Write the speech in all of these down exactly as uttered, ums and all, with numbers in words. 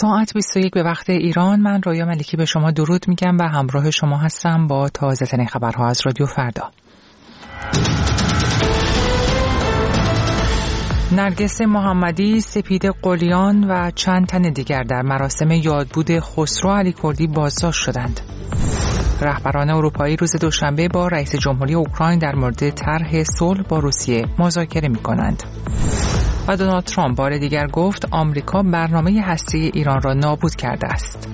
ساعت بیست و یک به وقت ایران. من رویا ملکی به شما درود میگم و همراه شما هستم با تازه ترین خبرها از رادیو فردا. نرگس محمدی، سپید قلیان و چند تن دیگر در مراسم یادبود خسرو علیکردی بازداشت شدند. رهبران اروپایی روز دوشنبه با رئیس جمهوری اوکراین در مورد طرح صلح با روسیه مذاکره می‌کنند. و دونالد ترامپ بار دیگر گفت آمریکا برنامه هسته‌ای ایران را نابود کرده است.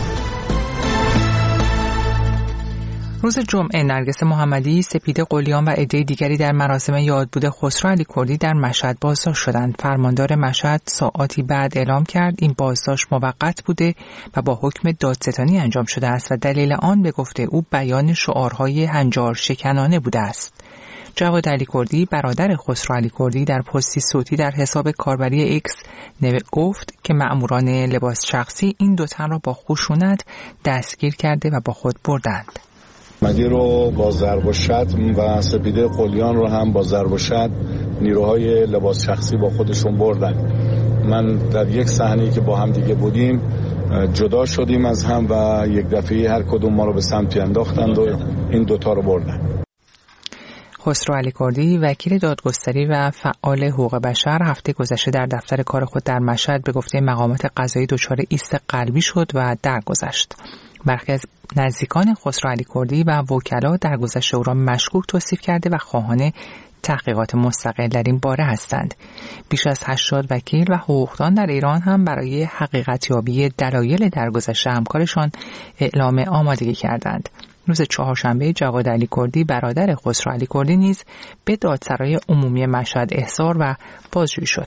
روز جمعه نرگس محمدی، سپید قلیان و عده دیگری در مراسم یادبود خسرو علیکردی در مشهد بازداشت شدند. فرماندار مشهد ساعاتی بعد اعلام کرد این بازداشت موقت بوده و با حکم دادستانی انجام شده است و دلیل آن به گفته او بیان شعارهای هنجار شکنانه بوده است. جواد علیکردی، برادر خسرو علیکردی، در پستی صوتی در حساب کاربری ایکس گفت که مأموران لباس شخصی این دو تن را با خشونت دستگیر کرده و با خود بردند. محمدی رو با ضرب و شتم و سپیده قلیان رو هم با ضرب و شتم نیروهای لباس شخصی با خودشون بردن. من در یک صحنه‌ای که با هم دیگه بودیم جدا شدیم از هم و یک دفعه هر کدوم ما رو به سمتی انداختند و این دوتا رو بردن. خسرو علیکردی، وکیل دادگستری و فعال حقوق بشر، هفته گذشته در دفتر کار خود در مشهد به گفته مقامات قضایی دچار ایست قلبی شد و درگذشت. برخی از نزدیکان خسرو علیکردی و وکلا درگذشت او را مشکوک توصیف کرده و خواهان تحقیقات مستقل در این باره هستند. بیش از هشتاد وکیل و حقوقدان در ایران هم برای حقیقتیابی دلایل درگذشت همکارشان اعلام آمادگی کردند. روز چهارشنبه جواد علیکردی، برادر خسرو علیکردی، نیز به دادسرای عمومی مشهد احضار و بازجویی شد.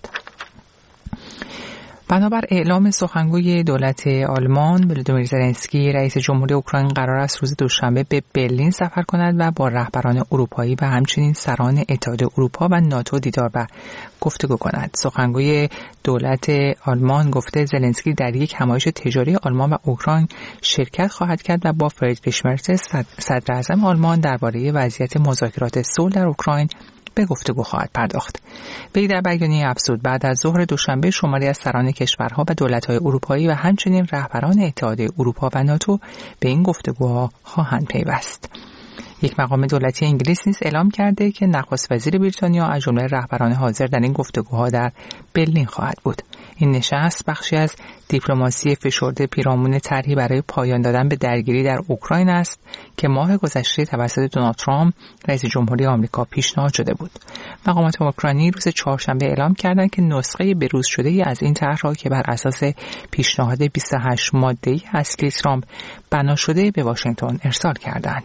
بنابر اعلام سخنگوی دولت آلمان، ولودیمیر زلنسکی، رئیس جمهوری اوکراین قرار است روز دوشنبه به برلین سفر کند و با رهبران اروپایی و همچنین سران اتحادیه اروپا و ناتو دیدار و گفتگو کند. سخنگوی دولت آلمان گفته زلنسکی در یک همایش تجاری آلمان و اوکراین شرکت خواهد کرد و با فریدریش مرز، صدر اعظم آلمان، درباره وضعیت مذاکرات صلح در اوکراین به گفتگو خواهد پرداخت. وی در بیانیه افزود بعد از ظهر دوشنبه شماری از سران کشورها و دولت‌های اروپایی و همچنین رهبران اتحادیه اروپا و ناتو به این گفتگوها خواهند پیوست. یک مقام دولتی انگلیس نیز اعلام کرده که نخست وزیر بریتانیا از جمله رهبران حاضر در این گفتگوها در برلین خواهد بود. این نشست بخشی از دیپلماسی فشرده پیرامون طرحی برای پایان دادن به درگیری در اوکراین است که ماه گذشته توسط دونالد ترامپ، رئیس جمهوری آمریکا، پیشنهاد شده بود. مقامات اوکراینی روز چهارشنبه اعلام کردند که نسخه بروز شده‌ای از این طرح را که بر اساس پیشنهاد بیست و هشت ماده‌ای اصلی ترامپ بنا شده به واشنگتن ارسال کردند.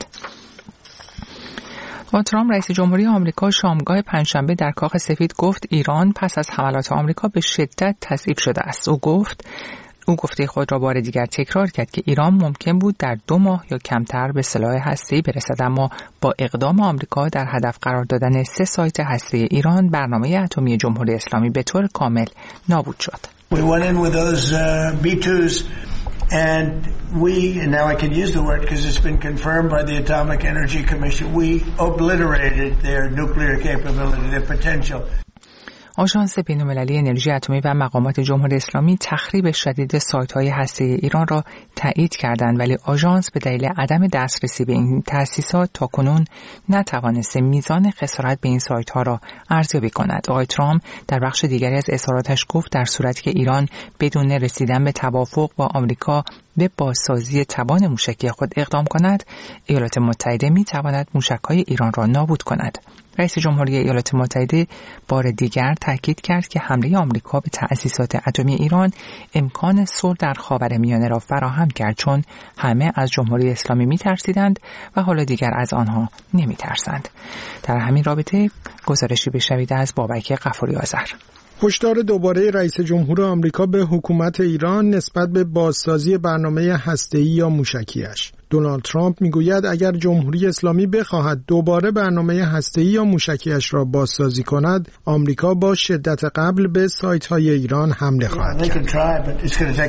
ترامپ، رئیس جمهوری آمریکا، شامگاه پنجشنبه در کاخ سفید گفت ایران پس از حملات آمریکا به شدت تضعیف شده است. او گفت او گفته خود را بار دیگر تکرار کرد که ایران ممکن بود در دو ماه یا کمتر به سلاح هسته‌ای برسد، اما با اقدام آمریکا در هدف قرار دادن سه سایت هسته‌ای ایران، برنامه اتمی جمهوری اسلامی به طور کامل نابود شد. We went in with those uh, بی توز and we, and now I can use the word because it's been confirmed by the Atomic Energy Commission, we obliterated their nuclear capability, their potential. آژانس بین‌المللی انرژی اتمی و مقامات جمهوری اسلامی تخریب شدید سایت‌های هسته‌ای ایران را تایید کردند، ولی آژانس به دلیل عدم دسترسی به این تأسیسات تاکنون نتوانسته میزان خسارت به این سایت‌ها را ارزیابی کند. آقای ترامپ در بخش دیگری از اظهاراتش گفت در صورتی که ایران بدون رسیدن به توافق با آمریکا به بازسازی توان موشکی خود اقدام کند، ایالات متحده می‌تواند موشک‌های ایران را نابود کند. رئیس جمهوری ایالات متحده بار دیگر تاکید کرد که حمله آمریکا به تأسیسات اتمی ایران امکان صلح در خاورمیانه را فراهم کرد، چون همه از جمهوری اسلامی می‌ترسیدند و حالا دیگر از آنها نمی‌ترسند. در همین رابطه گزارشی بشنوید از بابک غفوری آذر. هشدار دوباره رئیس جمهور آمریکا به حکومت ایران نسبت به بازسازی برنامه هسته‌ای یا موشکیش. دونالد ترامپ میگوید اگر جمهوری اسلامی بخواهد دوباره برنامه هسته‌ای یا موشکیش را بازسازی کند، آمریکا با شدت قبل به سایت‌های ایران حمله خواهد کرد.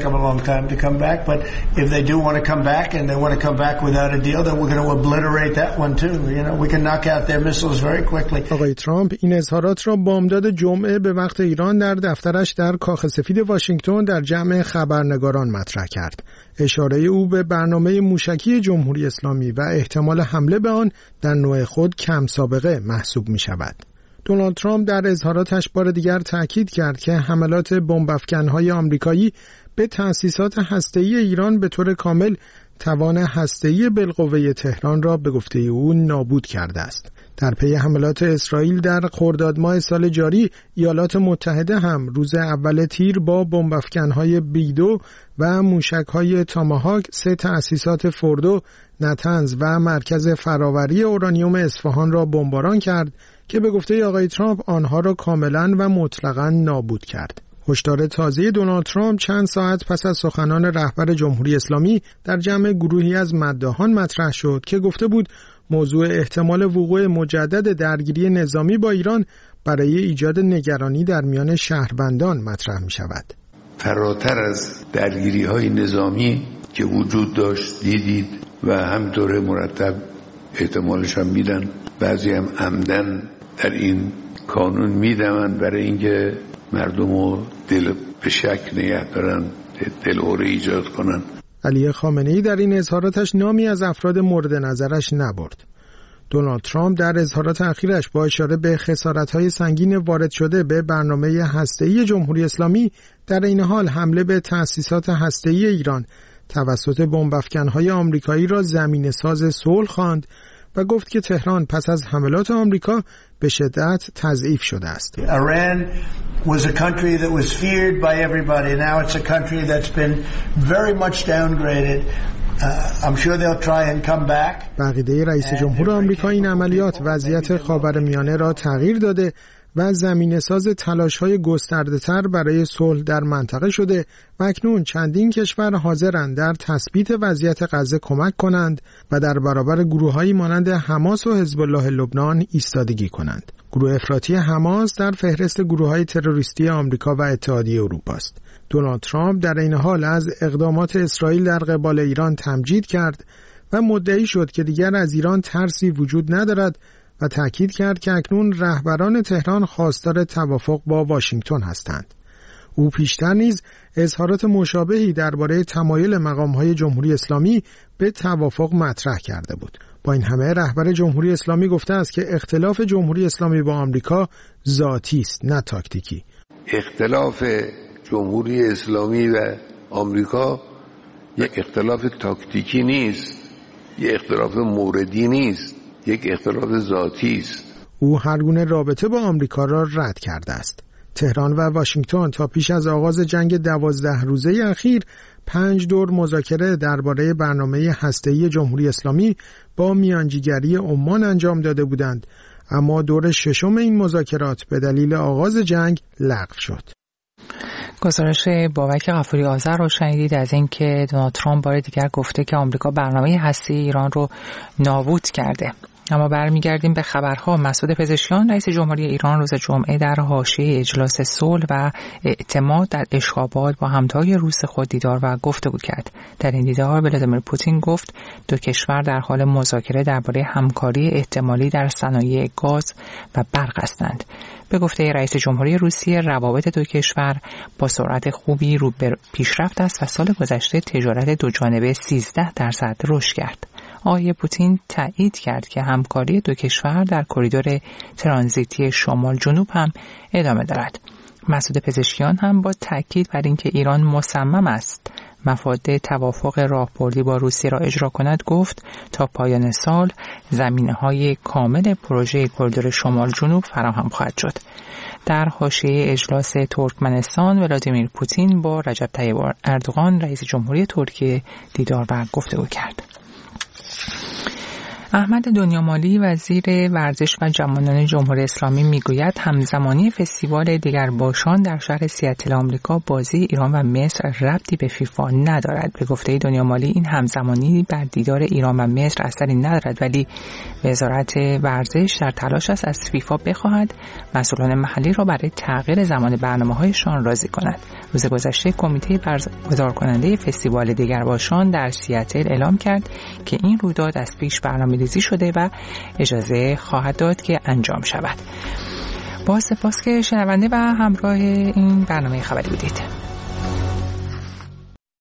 آقای ترامپ این اظهارات را بامداد جمعه به وقت ایران در دفترش در کاخ سفید واشنگتن در جمع خبرنگاران مطرح کرد. اشاره او به برنامه موشکی جمهوری اسلامی و احتمال حمله به آن در نوع خود کم سابقه محسوب می شود. دونالد ترامپ در اظهاراتش بار دیگر تأکید کرد که حملات بمب‌افکن‌های آمریکایی به تأسیسات هسته‌ای ایران به طور کامل توان هسته‌ای بالقوه تهران را به گفته او نابود کرده است. در پی حملات اسرائیل در خرداد ماه سال جاری، ایالات متحده هم روز اول تیر با بمب‌افکن‌های بی دو و موشک‌های تاماهاک سه تأسیسات فوردو، نتنز و مرکز فراوری اورانیوم اصفهان را بمباران کرد که به گفته آقای ترامپ آنها را کاملاً و مطلقاً نابود کرد. هشدار تازه دونالد ترامپ چند ساعت پس از سخنان رهبر جمهوری اسلامی در جمع گروهی از مداحان مطرح شد که گفته بود موضوع احتمال وقوع مجدد درگیری نظامی با ایران برای ایجاد نگرانی در میان شهروندان مطرح می شود. فراتر از درگیری‌های نظامی که وجود داشت دیدید و همینطور مرتب احتمالش هم میدن، بعضی هم عمدن در این کانون میدمن برای اینکه مردم رو دل به شک نگه دارن، دلهوره ایجاد کنن. علی خامنه‌ای در این اظهاراتش نامی از افراد مورد نظرش نبرد. دونالد ترامپ در اظهارات اخیرش با اشاره به خسارت‌های سنگین وارد شده به برنامه هسته‌ای جمهوری اسلامی در این حال حمله به تأسیسات هسته‌ای ایران توسط بمب‌افکن‌های آمریکایی را زمینه‌ساز صلح خواند و گفت که تهران پس از حملات آمریکا به شدت تضعیف شده است. Iran was a country that was feared by everybody. Now it's a country that's been very much downgraded. Uh, I'm sure they'll try and come back. بقیده رئیس جمهور آمریکا این عملیات وضعیت خاورمیانه را تغییر داده و زمینه‌ساز تلاش‌های گسترده‌تر برای صلح در منطقه شده و اکنون چندین کشور حاضرند در تثبیت وضعیت غزه کمک کنند و در برابر گروه‌هایی مانند حماس و حزب الله لبنان ایستادگی کنند. گروه افراطی حماس در فهرست گروه‌های تروریستی آمریکا و اتحادیه اروپا است. دونالد ترامپ در این حال از اقدامات اسرائیل در قبال ایران تمجید کرد و مدعی شد که دیگر از ایران ترسی وجود ندارد و تأکید کرد که اکنون رهبران تهران خواستار توافق با واشنگتن هستند. او پیشتر نیز اظهارات مشابهی درباره تمایل مقام‌های جمهوری اسلامی به توافق مطرح کرده بود. با این همه رهبر جمهوری اسلامی گفته است که اختلاف جمهوری اسلامی با آمریکا ذاتی است نه تاکتیکی. اختلاف جمهوری اسلامی و آمریکا یک اختلاف تاکتیکی نیست، یک اختلاف موردی نیست، یک اختلاف ذاتی است. او هر گونه رابطه با آمریکا را رد کرده است. تهران و واشنگتن تا پیش از آغاز جنگ دوازده روزه اخیر پنج دور مذاکره درباره برنامه هسته‌ای جمهوری اسلامی با میانجیگری عمان انجام داده بودند، اما دور ششم این مذاکرات به دلیل آغاز جنگ لغو شد. گزارش بابک غفوری آذر رو شنیدید از اینکه دونالد ترامپ بار دیگر گفته که آمریکا برنامه هسته‌ای ایران رو نابود کرده. اما برمیگردیم به خبرها. مسعود پزشکیان رئیس جمهوری ایران روز جمعه در حاشیه اجلاس صلح و اعتماد در اشخاباد با همتای روس خود دیدار و گفتگو کرد. در این دیدار ولادیمیر پوتین گفت دو کشور در حال مذاکره درباره همکاری احتمالی در صنایع گاز و برق هستند. به گفته رئیس جمهوری روسیه روابط دو کشور با سرعت خوبی رو به پیشرفت است و سال گذشته تجارت دو جانبه سیزده درصد رشد کرد. آقای پوتین تایید کرد که همکاری دو کشور در کریدور ترانزیتی شمال جنوب هم ادامه دارد. مسعود پزشکیان هم با تاکید بر اینکه ایران مصمم است مفاد توافق راهبردی با روسیه را اجرا کند گفت تا پایان سال زمینه‌های کامل پروژه کریدور شمال جنوب فراهم خواهد شد. در حاشیه اجلاس ترکمنستان ولادیمیر پوتین با رجب طیب اردوغان رئیس جمهوری ترکیه دیدار و گفتگو کرد. احمد دنیامالی وزیر ورزش و جوانان جمهوری اسلامی میگوید همزمانی فستیوال دگرباشان در شهر سیاتل آمریکا بازی ایران و مصر ربطی به فیفا ندارد. به گفته دنیامالی این همزمانی بر دیدار ایران و مصر اثری ندارد، ولی وزارت ورزش در تلاش است از فیفا بخواهد مسئولان محلی را برای تغییر زمان برنامه‌هایشان راضی کند. روز گذشته کمیته برگزار کننده فستیوال دگرباشان در سیاتل اعلام کرد که این رویداد از پیش برنامه‌ریزی شده و اجازه خواهد داد که انجام شود. با سپاس که شنونده و همراه این برنامه خبری بودید.